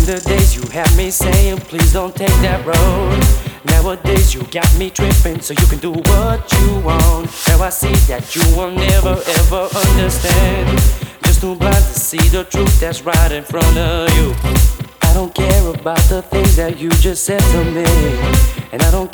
the days you had me saying, please don't take that road. Nowadays you got me tripping, so you can do what you want. Now I see that you will never ever understand. Just too blind to see the truth that's right in front of you. I don't care about the things that you just said to me, and I don't